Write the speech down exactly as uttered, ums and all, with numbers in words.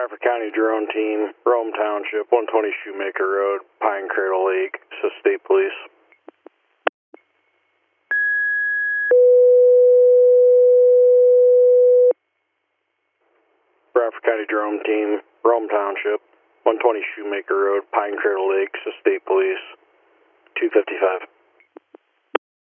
Bradford County Drone Team, Rome Township, one twenty Shoemaker Road, Pine Cradle Lake, so State Police. Bradford County Drone Team, Rome Township, one twenty Shoemaker Road, Pine Cradle Lake, so State Police, two fifty-five.